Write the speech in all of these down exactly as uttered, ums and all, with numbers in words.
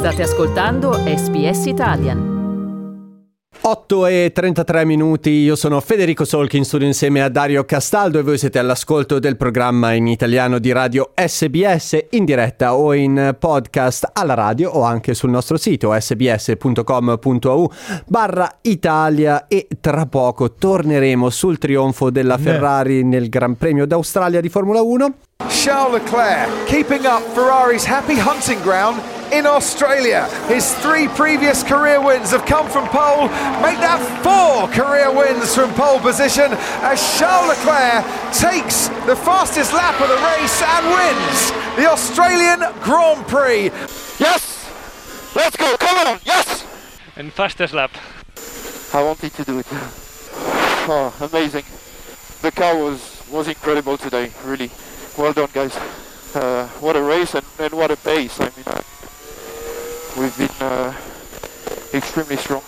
State ascoltando S B S Italian. otto e trentatré minuti, io sono Federico Solchi in studio insieme a Dario Castaldo e voi siete all'ascolto del programma in italiano di radio S B S in diretta o in podcast alla radio o anche sul nostro sito sbs.com.au barra Italia e tra poco torneremo sul trionfo della Ferrari nel Gran Premio d'Australia di Formula uno. Charles Leclerc keeping up Ferrari's happy hunting ground in Australia. His three previous career wins have come from pole, make that four career wins from pole position as Charles Leclerc takes the fastest lap of the race and wins the Australian Grand Prix. Yes! Let's go, come on, yes! And fastest lap. I wanted to do it. Oh, amazing. The car was, was incredible today, really. Well done, guys. Uh, what a race and, and what a pace. I mean, uh, we've been uh, extremely strong.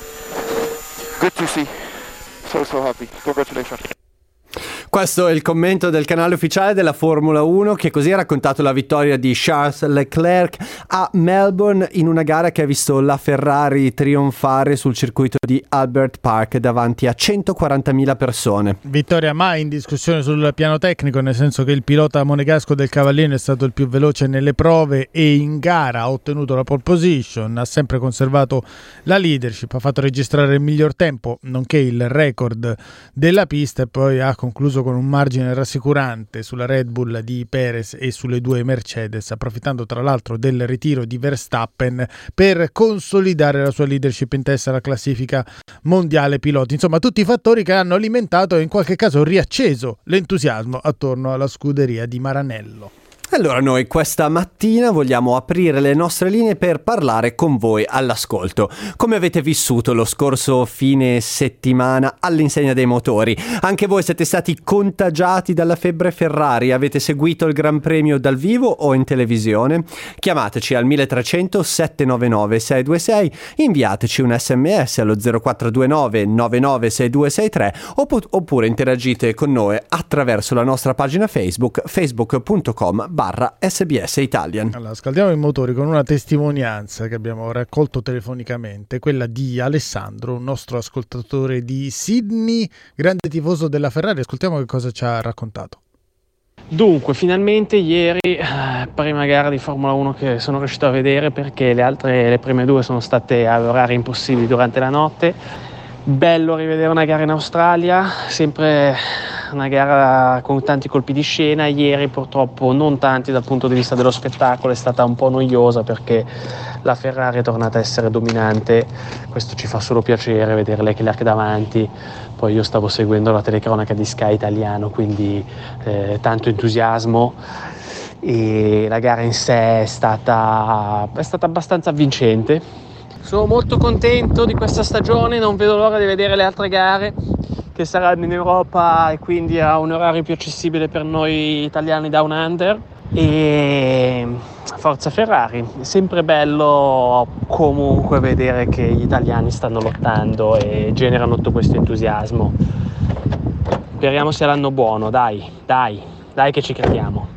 Good to see. So, so happy. Congratulations. Questo è il commento del canale ufficiale della Formula uno che così ha raccontato la vittoria di Charles Leclerc a Melbourne in una gara che ha visto la Ferrari trionfare sul circuito di Albert Park davanti a centoquarantamila persone. Vittoria mai in discussione sul piano tecnico, nel senso che il pilota monegasco del Cavallino è stato il più veloce nelle prove e in gara ha ottenuto la pole position, ha sempre conservato la leadership, ha fatto registrare il miglior tempo nonché il record della pista e poi ha concluso con un margine rassicurante sulla Red Bull di Perez e sulle due Mercedes, approfittando tra l'altro del ritiro di Verstappen per consolidare la sua leadership in testa alla classifica mondiale piloti. Insomma, tutti i fattori che hanno alimentato e in qualche caso riacceso l'entusiasmo attorno alla scuderia di Maranello. Allora noi questa mattina vogliamo aprire le nostre linee per parlare con voi all'ascolto. Come avete vissuto lo scorso fine settimana all'insegna dei motori? Anche voi siete stati contagiati dalla febbre Ferrari? Avete seguito il Gran Premio dal vivo o in televisione? Chiamateci al milletrecento sette nove nove sei due sei, inviateci un sms allo zero quattro due nove nove nove sei due sei tre oppure interagite con noi attraverso la nostra pagina Facebook facebook punto com barra S B S Italian. Allora, scaldiamo i motori con una testimonianza che abbiamo raccolto telefonicamente, quella di Alessandro, un nostro ascoltatore di Sydney, grande tifoso della Ferrari. Ascoltiamo che cosa ci ha raccontato. Dunque, finalmente ieri, eh, prima gara di Formula uno che sono riuscito a vedere perché le altre, le prime due sono state a orari impossibili durante la notte. Bello rivedere una gara in Australia, sempre una gara con tanti colpi di scena. Ieri purtroppo non tanti dal punto di vista dello spettacolo, è stata un po' noiosa perché la Ferrari è tornata a essere dominante. Questo ci fa solo piacere vedere Leclerc davanti. Poi io stavo seguendo la telecronaca di Sky italiano, quindi eh, tanto entusiasmo e la gara in sé è stata, è stata abbastanza avvincente. Sono molto contento di questa stagione, non vedo l'ora di vedere le altre gare che saranno in Europa e quindi a un orario più accessibile per noi italiani Down Under. E forza Ferrari, è sempre bello comunque vedere che gli italiani stanno lottando e generano tutto questo entusiasmo. Speriamo sia l'anno buono, dai, dai, dai che ci crediamo.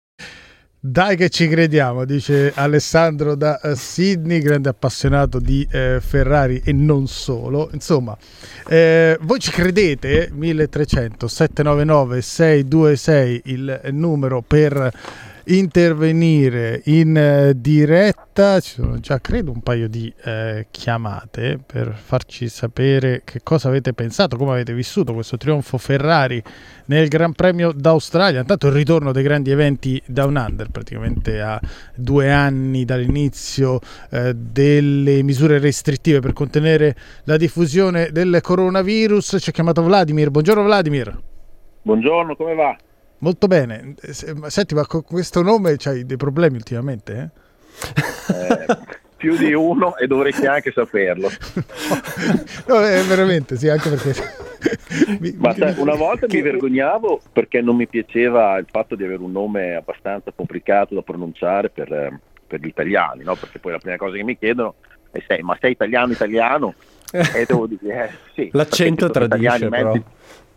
Dai che ci crediamo, dice Alessandro da uh, Sydney, grande appassionato di uh, Ferrari e non solo. Insomma, eh, voi ci credete? milletrecento sette nove nove sei due sei il numero per intervenire in eh, diretta. Ci sono già credo un paio di eh, chiamate per farci sapere che cosa avete pensato, come avete vissuto questo trionfo Ferrari nel Gran Premio d'Australia. Intanto il ritorno dei grandi eventi Down Under, praticamente a due anni dall'inizio eh, delle misure restrittive per contenere la diffusione del coronavirus. Ci ha chiamato Vladimir. Buongiorno Vladimir. Buongiorno, come va? Molto bene. Senti, ma con questo nome c'hai dei problemi ultimamente? Eh? Eh, più di uno e dovresti anche saperlo. No, è veramente, sì, anche perché... Ma sai, una volta mi vergognavo perché non mi piaceva il fatto di avere un nome abbastanza complicato da pronunciare per, per gli italiani, no? Perché poi la prima cosa che mi chiedono è sei, ma sei italiano italiano? E devo dire, eh, sì. L'accento tradisce, mezzi,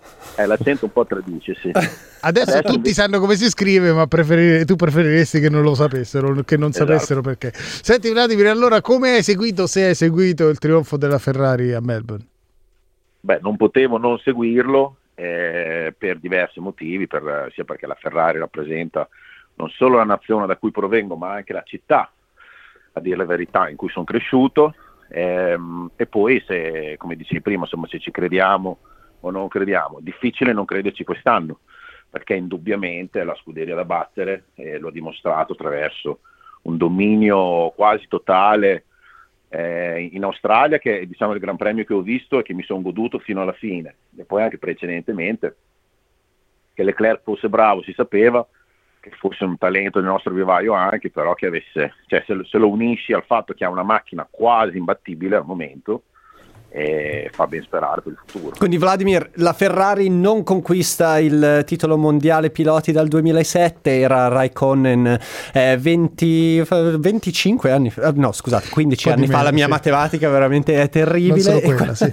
Eh, l'accento un po' tradisce, sì. Adesso, Adesso tutti sanno come si scrive, ma preferire, tu preferiresti che non lo sapessero, che non esatto. sapessero perché. Senti Vladimir, allora come hai seguito, se hai seguito il trionfo della Ferrari a Melbourne? Beh, non potevo non seguirlo eh, per diversi motivi, per, sia perché la Ferrari rappresenta non solo la nazione da cui provengo, ma anche la città, a dire la verità, in cui sono cresciuto, ehm, e poi se, come dicevi prima, insomma, se ci crediamo o non crediamo, difficile non crederci quest'anno, perché indubbiamente è la scuderia da battere e lo ha dimostrato attraverso un dominio quasi totale eh, in Australia, che è, diciamo, il Gran Premio che ho visto e che mi sono goduto fino alla fine, e poi anche precedentemente che Leclerc fosse bravo si sapeva, che fosse un talento del nostro vivaio anche, però che avesse, cioè se, se lo unisci al fatto che ha una macchina quasi imbattibile al momento, e fa ben sperare per il futuro. Quindi Vladimir, la Ferrari non conquista il titolo mondiale piloti dal duemilasette, era Raikkonen eh, venti, venticinque anni fa, no scusate, quindici anni fa, la mia sì. matematica veramente è terribile. Quella, e, sì.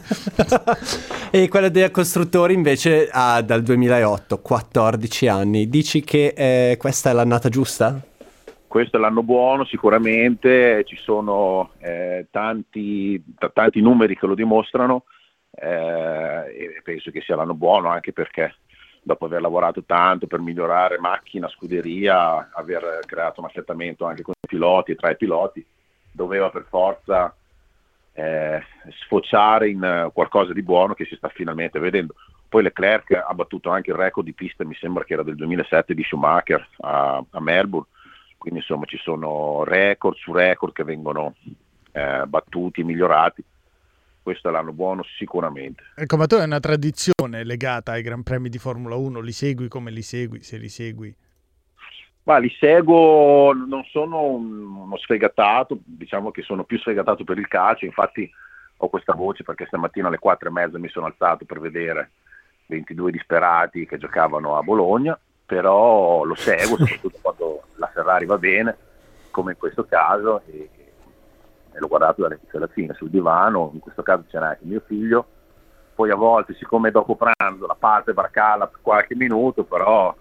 e quella dei costruttori invece ha dal duemilaotto, quattordici anni. Dici che eh, questa è l'annata giusta? Questo è l'anno buono sicuramente, ci sono eh, tanti, t- tanti numeri che lo dimostrano eh, e penso che sia l'anno buono, anche perché dopo aver lavorato tanto per migliorare macchina, scuderia, aver creato un affiatamento anche con i piloti e tra i piloti, doveva per forza eh, sfociare in qualcosa di buono che si sta finalmente vedendo. Poi Leclerc ha battuto anche il record di pista, mi sembra che era del duemilasette, di Schumacher a, a Melbourne. Quindi insomma ci sono record su record che vengono eh, battuti e migliorati. Questo è l'anno buono sicuramente. Ecco, ma tu hai una tradizione legata ai Gran Premi di Formula uno, li segui come li segui, se li segui? Ma li seguo, non sono un, uno sfegatato, diciamo che sono più sfegatato per il calcio, infatti ho questa voce perché stamattina alle quattro e mezza mi sono alzato per vedere ventidue disperati che giocavano a Bologna, però lo seguo soprattutto quando la Ferrari va bene, come in questo caso, e, e l'ho guardato dall'inizio alla fine sul divano. In questo caso c'era anche mio figlio, poi a volte, siccome dopo pranzo la parte barcala per qualche minuto, però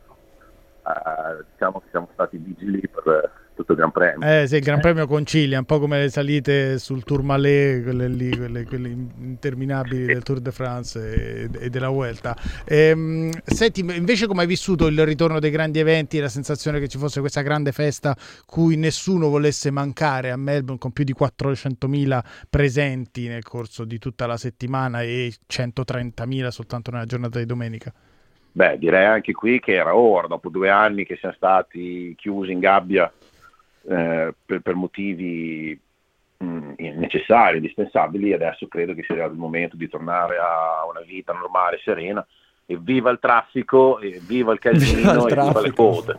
eh, diciamo che siamo stati vigili per tutto il Gran Premio. Eh sì, il Gran Premio concilia, un po' come le salite sul Tourmalet, quelle lì, quelle, quelle interminabili del Tour de France e, e della Vuelta. Ehm, senti, invece come hai vissuto il ritorno dei grandi eventi e la sensazione che ci fosse questa grande festa cui nessuno volesse mancare a Melbourne, con più di quattrocentomila presenti nel corso di tutta la settimana e centotrentamila soltanto nella giornata di domenica? Beh, direi anche qui che era ora, dopo due anni che siamo stati chiusi in gabbia Eh, per, per motivi mh, necessari, indispensabili, adesso credo che sia arrivato il momento di tornare a una vita normale, serena, e viva il traffico, e viva il casino, viva e viva le code.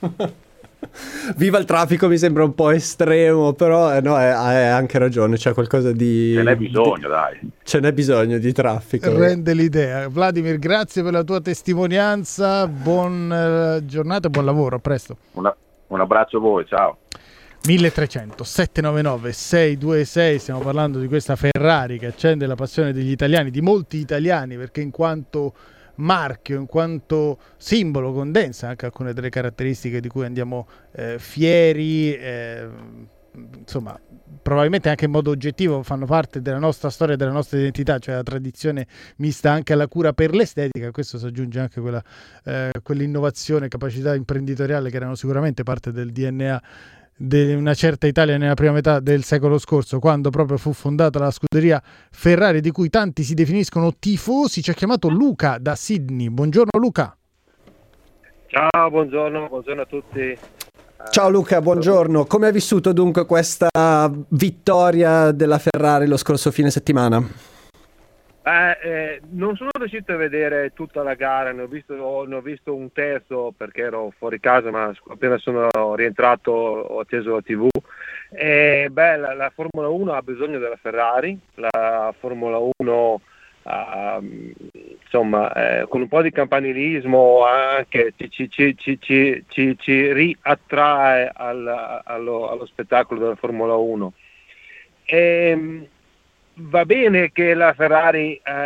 Viva il traffico mi sembra un po' estremo, però eh, no, hai anche ragione, c'è qualcosa di... Ce n'è bisogno, di... dai. Ce n'è bisogno di traffico. Rende l'idea. Vladimir, grazie per la tua testimonianza, buon eh, giornata e buon lavoro, a presto. Una, un abbraccio a voi, ciao. milletrecento settecentonovantanove seicentoventisei, stiamo parlando di questa Ferrari che accende la passione degli italiani, di molti italiani, perché in quanto marchio, in quanto simbolo condensa anche alcune delle caratteristiche di cui andiamo eh, fieri, eh, insomma probabilmente anche in modo oggettivo fanno parte della nostra storia e della nostra identità, cioè la tradizione mista anche alla cura per l'estetica. A questo si aggiunge anche quella, eh, quell'innovazione, capacità imprenditoriale che erano sicuramente parte del D N A di una certa Italia nella prima metà del secolo scorso, quando proprio fu fondata la scuderia Ferrari, di cui tanti si definiscono tifosi. Ci ha chiamato Luca da Sydney. Buongiorno Luca. Ciao, buongiorno, buongiorno a tutti. Ciao Luca, buongiorno. Come hai vissuto dunque questa vittoria della Ferrari lo scorso fine settimana? Eh, eh, non sono riuscito a vedere tutta la gara, ne ho visto, ne ho visto un terzo perché ero fuori casa, ma appena sono rientrato ho acceso la tivù. E, beh, la, la Formula uno ha bisogno della Ferrari, la Formula uno uh, insomma eh, con un po' di campanilismo anche ci, ci, ci, ci, ci, ci, ci riattrae al, allo, allo spettacolo della Formula uno. E, va bene che la Ferrari eh,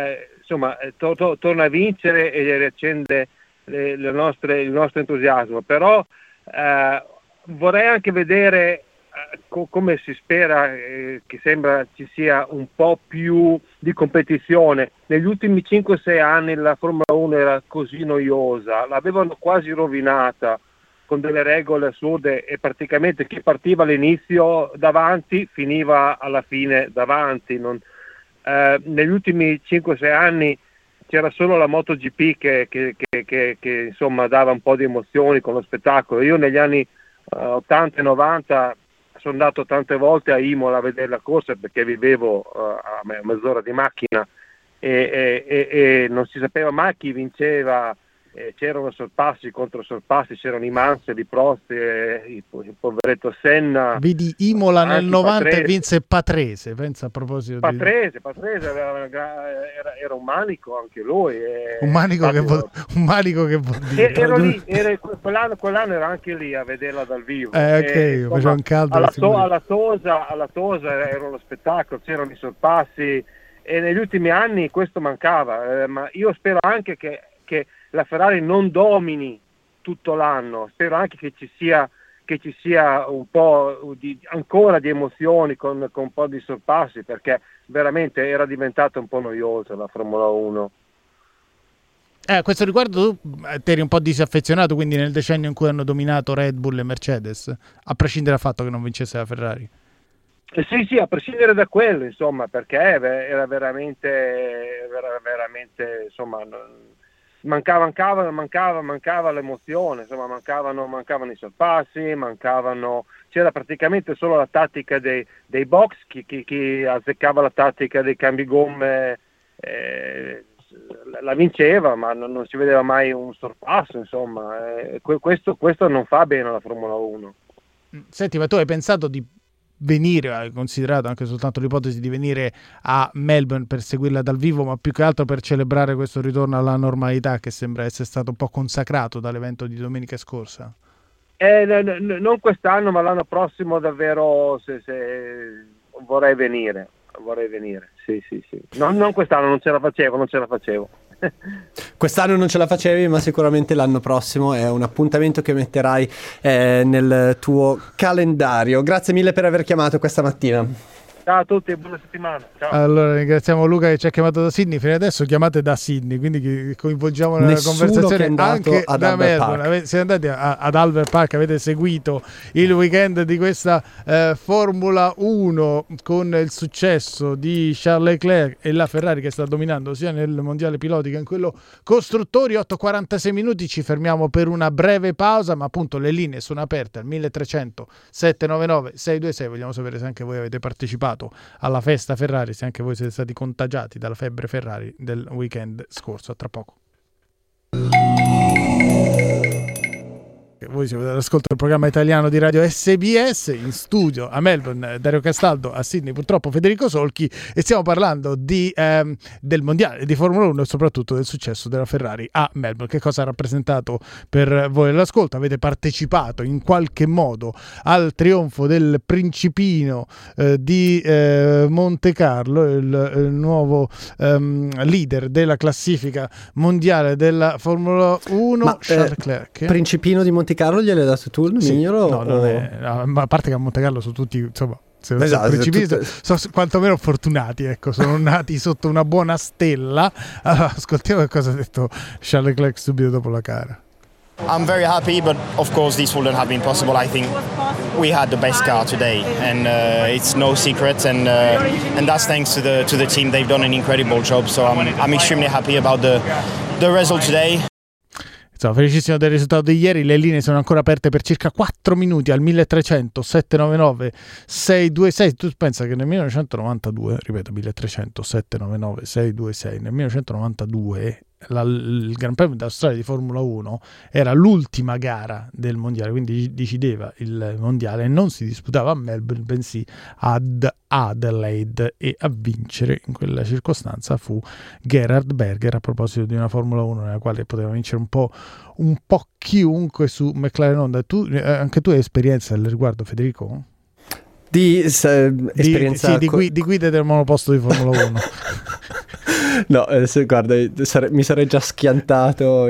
insomma to- to- torna a vincere e riaccende le, le nostre, il nostro entusiasmo, però eh, vorrei anche vedere eh, co- come si spera eh, che sembra ci sia un po' più di competizione. Negli ultimi cinque sei anni la Formula uno era così noiosa, l'avevano quasi rovinata con delle regole assurde e praticamente chi partiva all'inizio davanti finiva alla fine davanti. Non, eh, negli ultimi cinque sei anni c'era solo la MotoGP che, che, che, che, che insomma dava un po' di emozioni con lo spettacolo. Io negli anni eh, ottanta e novanta sono andato tante volte a Imola a vedere la corsa perché vivevo eh, a mezz'ora di macchina e, e, e, e non si sapeva mai chi vinceva. Eh, c'erano sorpassi contro sorpassi, c'erano i Mansell, i Prost, eh, il, il poveretto Senna. Vedi Imola nel novanta Patrese. E vinse Patrese, pensa a proposito Patrese, di... Patrese era, era, era un manico anche lui. Eh, un, manico che vo... un manico che vuol dire. Ero lì, ero, quell'anno, quell'anno ero anche lì a vederla dal vivo. Eh, ok, eh, insomma, faceva un caldo. Alla, to, alla, tosa, alla Tosa era, era uno spettacolo, c'erano i sorpassi e negli ultimi anni questo mancava, eh, ma io spero anche che, che la Ferrari non domini tutto l'anno, spero anche che ci sia, che ci sia un po' di, ancora di emozioni con, con un po' di sorpassi, perché veramente era diventata un po' noiosa la Formula uno. Eh, a questo riguardo tu ti eri un po' disaffezionato quindi nel decennio in cui hanno dominato Red Bull e Mercedes, a prescindere dal fatto che non vincesse la Ferrari. Eh sì, sì, a prescindere da quello, insomma, perché era veramente, era veramente, insomma, mancava, mancava, mancava, mancava l'emozione, insomma, mancavano, mancavano i sorpassi, mancavano, c'era praticamente solo la tattica dei, dei box, chi, chi, chi azzeccava la tattica dei cambigomme eh, la vinceva, ma non, non si vedeva mai un sorpasso, insomma, eh, questo, questo non fa bene alla Formula uno. Senti, ma tu hai pensato di venire, hai considerato anche soltanto l'ipotesi di venire a Melbourne per seguirla dal vivo, ma più che altro per celebrare questo ritorno alla normalità che sembra essere stato un po' consacrato dall'evento di domenica scorsa? Eh, n- n- non quest'anno, ma l'anno prossimo davvero se, se vorrei venire, vorrei venire, sì sì sì. Non, non quest'anno, non ce la facevo, non ce la facevo. Quest'anno non ce la facevi, ma sicuramente l'anno prossimo è un appuntamento che metterai eh, nel tuo calendario. Grazie mille per aver chiamato questa mattina. Ciao a tutti, buona settimana. Ciao. Allora ringraziamo Luca che ci ha chiamato da Sydney. Fino adesso chiamate da Sydney, quindi coinvolgiamo nella Nessuno conversazione anche ad da Albert Melbourne. Park. Ave- siete andati a, ad Albert Park, avete seguito il weekend di questa eh, Formula uno con il successo di Charles Leclerc e la Ferrari che sta dominando sia nel mondiale piloti che in quello costruttori. Otto e quarantasei minuti, ci fermiamo per una breve pausa, ma appunto le linee sono aperte al milletrecento sette nove nove sei due sei. Vogliamo sapere se anche voi avete partecipato alla festa Ferrari, se anche voi siete stati contagiati dalla febbre Ferrari del weekend scorso. A tra poco. Voi siete all'ascolto del programma italiano di Radio S B S, in studio a Melbourne Dario Castaldo, a Sydney purtroppo Federico Solchi, e stiamo parlando di, ehm, del mondiale di Formula uno e soprattutto del successo della Ferrari a Melbourne. Che cosa ha rappresentato per voi all'ascolto? Avete partecipato in qualche modo al trionfo del principino eh, di eh, Monte Carlo, il, il nuovo ehm, leader della classifica mondiale della Formula uno, Ma, Charles eh, Leclerc. Principino di Monte Carlo gliel'hai dato tu il Sì, mignolo? no, non o... è, no, ma a parte che a Monte Carlo sono tutti, insomma, se Esatto, sono principi, tutte... sono quantomeno fortunati, ecco, sono nati sotto una buona stella. Allora, ascoltiamo che cosa ha detto Charles Leclerc subito dopo la gara. I'm very happy, but of course this wouldn't have been possible. I think we had the best car today, and uh, it's no secret. And uh, and that's thanks to the to the team. They've done an incredible job. So I'm I'm extremely happy about the the result today. Insomma, felicissimo del risultato di ieri. Le linee sono ancora aperte per circa quattro minuti al milletrecento sette nove nove sei due sei. Tu pensa che nel millenovecentonovantadue, ripeto, milletrecento sette nove nove sei due sei, nel millenovecentonovantadue La, il Gran Premio d'Australia di Formula uno era l'ultima gara del mondiale, quindi decideva il mondiale e non si disputava a Melbourne bensì ad Adelaide, e a vincere in quella circostanza fu Gerhard Berger, a proposito di una Formula uno nella quale poteva vincere un po', un po' chiunque su McLaren Honda. Tu, eh, anche tu hai esperienza al riguardo, Federico? Di se, esperienza di, sì, di, gui, di guida del monoposto di Formula uno. No, eh, se, guarda, sare- mi sarei già schiantato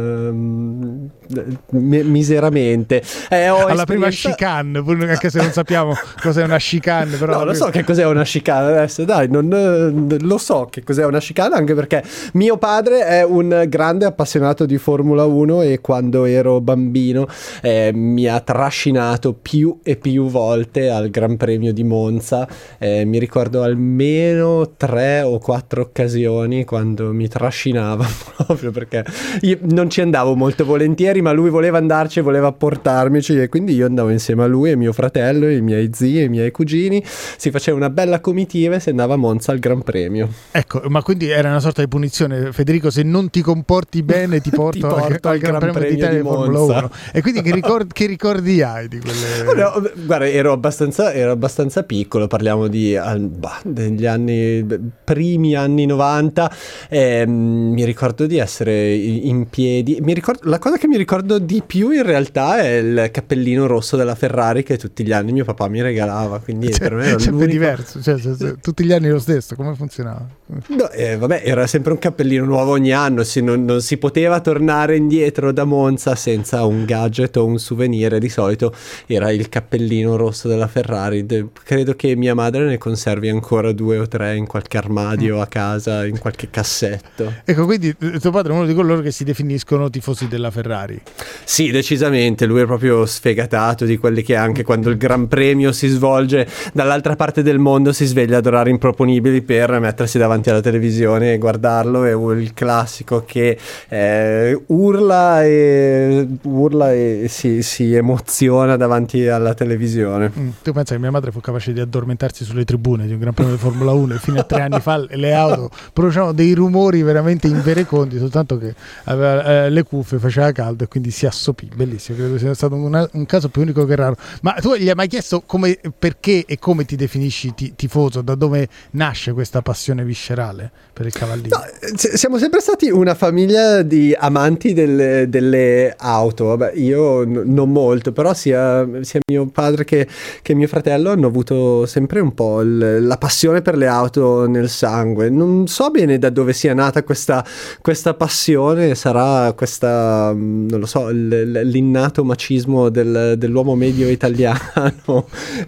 in uh, mi- miseramente. Eh, ho Alla esperienza... prima chicane, anche se non sappiamo cos'è una chicane, però no, lo so che cos'è una chicane adesso, dai, non, eh, lo so che cos'è una chicane, anche perché mio padre è un grande appassionato di Formula uno e quando ero bambino eh, mi ha trascinato più e più volte al Gran Premio di Monza. Eh, mi ricordo almeno tre o quattro occasioni quando mi trascinava proprio perché io non ci andavo molto volentieri, ma lui voleva andarci e voleva portarmici, e quindi io andavo insieme a lui e mio fratello, i miei zii e i miei cugini, si faceva una bella comitiva e si andava a Monza al Gran Premio. Ecco, ma quindi era una sorta di punizione, Federico, se non ti comporti bene ti porto, ti porto al, al Gran, Gran Premio d'Italia di Formula uno. E quindi che, ricord- che ricordi hai di quelle... No, guarda, ero abbastanza, ero abbastanza piccolo, parliamo di bah, degli anni, primi anni novanta, eh, mi ricordo di essere in piedi, mi ricordo, la cosa che mi ricordo di più in realtà è il cappellino rosso della Ferrari che tutti gli anni mio papà mi regalava, quindi cioè, per me era sempre l'unico... diverso, cioè, cioè, cioè, tutti gli anni lo stesso, come funzionava? No, eh, vabbè, era sempre un cappellino nuovo ogni anno, si, non, non si poteva tornare indietro da Monza senza un gadget o un souvenir, di solito era il cappellino rosso della Ferrari. De- credo che mia madre ne conservi ancora due o tre in qualche armadio a casa, in qualche cassetto. Ecco, quindi tuo padre è uno di coloro che si definiscono tifosi della Ferrari. Sì, decisamente, lui è proprio sfegatato, di quelli che anche quando il Gran Premio si svolge dall'altra parte del mondo si sveglia ad orari improponibili per mettersi davanti alla televisione e guardarlo. È il classico che eh, urla e urla e si, si emoziona davanti alla televisione. Mm, tu pensa che mia madre fu capace di addormentarsi sulle tribune di un Gran Premio di Formula uno e fino a tre anni fa le auto producevano dei rumori veramente invereconti, soltanto che aveva eh, le cuffie, faceva caldo e quindi si assopì. Bellissimo, credo sia stato una, un caso più unico che raro. Ma tu gli hai mai chiesto come, perché e come ti definisci t- tifoso? Da dove nasce questa passione viscerale per il cavallino? No, siamo sempre stati una famiglia di amanti delle, delle auto. Vabbè, io n- non molto, però sia, sia mio padre che, che mio fratello hanno avuto sempre un po' il, la passione per le auto nel sangue. Non so bene da dove sia nata questa, questa passione, sarà questa, non lo so, l- l'innato macismo del, dell'uomo medio italiano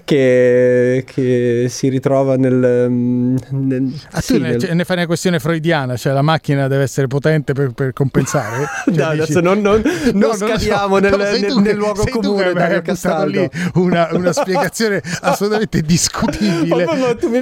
che, che si ritrova nel... nel ah, sì, tu ne, nel... ne fai una questione freudiana, cioè la macchina deve essere potente per, per compensare? Cioè, no, dici... adesso non, non, non no, scadiamo non so. nel, no, nel, nel che, luogo comune, Dario Castaldo. Lì una, una spiegazione assolutamente discutibile. Oh, ma tu mi...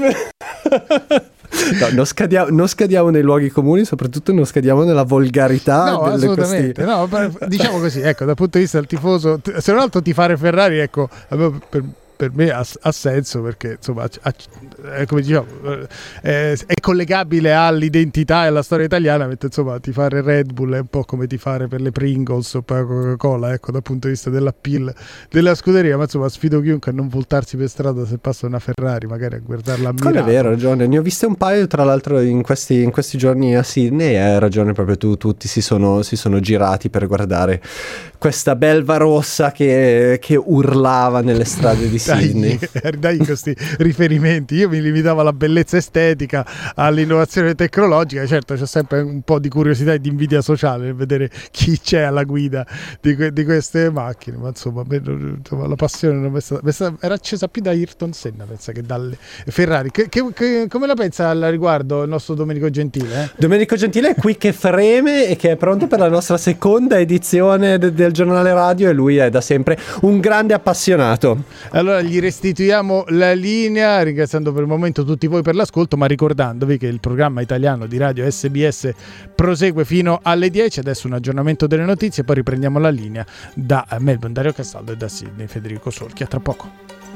No, non scadiamo, non scadiamo nei luoghi comuni, soprattutto non scadiamo nella volgarità. No, delle assolutamente. questi... No, per, diciamo così, ecco, dal punto di vista del tifoso, se non altro tifare Ferrari, ecco, per, per me ha, ha senso, perché insomma ha, è, come diciamo, è, è collegabile all'identità e alla storia italiana, mentre insomma tifare Red Bull è un po' come tifare per le Pringles o per la Coca-Cola, ecco, dal punto di vista dell'appeal della scuderia. Ma insomma sfido chiunque a non voltarsi per strada se passa una Ferrari, magari a guardarla a Milano. Quello è vero, ragione, ne ho viste un paio tra l'altro in questi, in questi giorni a Sydney, e hai ragione proprio tu, tutti si sono, si sono girati per guardare questa belva rossa che, che urlava nelle strade di Sydney. Dai, dai questi riferimenti. Io mi limitavo alla bellezza estetica, all'innovazione tecnologica. Certo, c'è sempre un po' di curiosità e di invidia sociale nel vedere chi c'è alla guida di, que- di queste macchine, ma insomma, insomma la passione non è stata, è stata, era accesa più da Ayrton Senna, pensa, che dalle Ferrari. Che, che, che, come la pensa al riguardo il nostro Domenico Gentile? Eh? Domenico Gentile è qui che freme e che è pronto per la nostra seconda edizione de- del giornale radio, e lui è da sempre un grande appassionato. Allora gli restituiamo la linea, ringraziando per il momento tutti voi per l'ascolto, ma ricordandovi che il programma italiano di radio S B S prosegue fino alle dieci. Adesso un aggiornamento delle notizie, poi riprendiamo la linea da Melbourne, Dario Castaldo, e da Sydney Federico Solchi. A tra poco.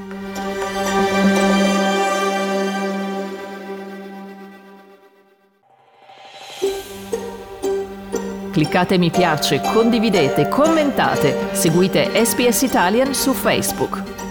Cliccate mi piace, condividete, commentate, seguite S B S Italian su Facebook.